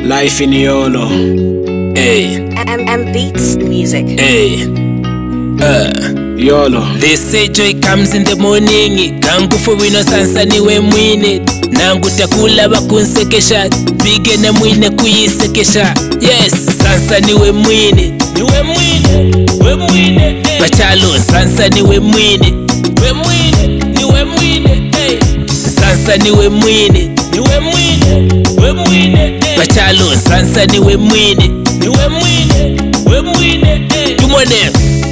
Life in YOLO. Hey. M Beats Music. Hey. YOLO. They say joy comes in the morning. Kangu for wino sansa niwe mwine. Nangu takula bakunsekesha. Bige na mwine kuyisekesha. Yes, sansa niwe mwine. Niwe mwine, we mwine. Pachalo, sansa niwe mwine. We mwine, niwe mwine. Hey. Sansa niwe mwine. Niwe mwine, we mwine. Pachalo, sansa niwe mwine. Niwe mwine, we mwine. Tumone.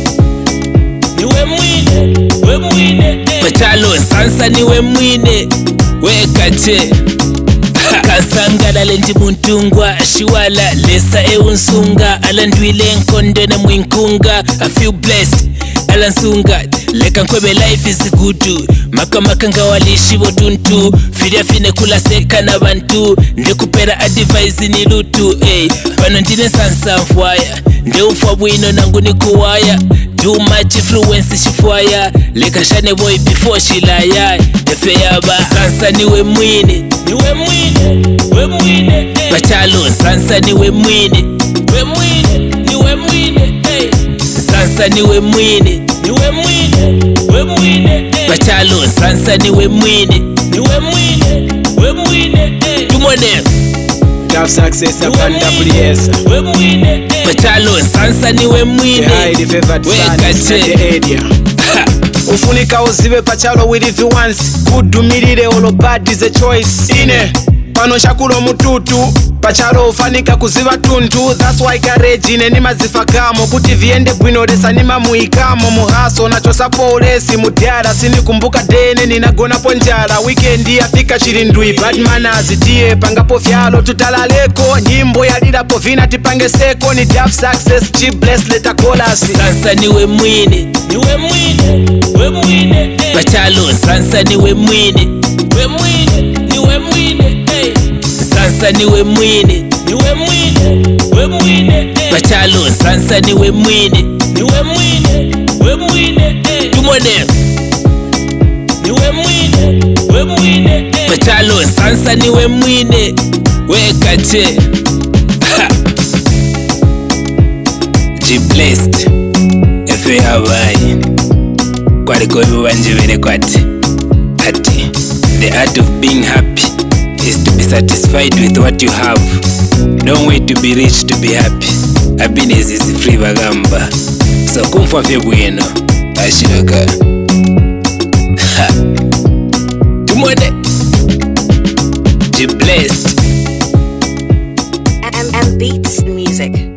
Niwe mwine, we mwine. Pachalo, sansa niwe mwine. We kache kansangana lendi muntungwa shiwala lesa unsunga alandwile nkonde na mwinkunga. I feel blessed alansunga leka nkwebe life is good. Maka ngawalishi botuntu fidia fine kula seka na bantu ndekupera advice ni lutu. Pano ndine sansa mfwaya nde ufwa bwino nangu ni kuwaya. Too much influence shifwaya leka shane boy before shilaya. Efe yaba sansa niwe mwine. Niwe mwine, we mwine. Pachalo sansa niwe mwine. We mwine, niwe mwine. Sansa niwe mwine. Niwe mwine, we mwine. Pachalo sansa niwe mwine. Niwe mwine, we mwine. Tumone. Have success upon WS. We mwine. Pachalo sansa niwe mwine. The favored son is in the area. Ufunika uzibe pachalo with it once. Kudumirire olo bad is a choice. Ine pano shakulo mututu pachalo ufanika kuziba tuntu. That's why garage ine nima zifakamo kuti viende bwino lesa nima muikamo muhaso nacho sapo ulesi mudiara sini kumbuka dene ninagona ponjara. Weekend yafika chirindwi bad manners tie pangapo fyalo tutalaleko nyimbo yalira povina tipange seko ni Daf success G bless leta chorus. Sansa niwe mwine. Niwe mwine, we mwine. Pachalo sansa niwe mwine. We mwine, niwe mwine. Sansa niwe mwine. Niwe mwine, we mwine. Pachalo sansa niwe mwine. Niwe mwine, we mwine. Tumone. Niwe mwine, we mwine. Pachalo sansa niwe mwine. We kache G blessed efe hawaii kwali kobi wanjibere kwati ati the art of being happy is to be satisfied with what you have. Don't wait to be rich to be happy. Happiness is free bagamba. So kumfwa fye bwino ashiraka tumone G blessed. M Beats Music.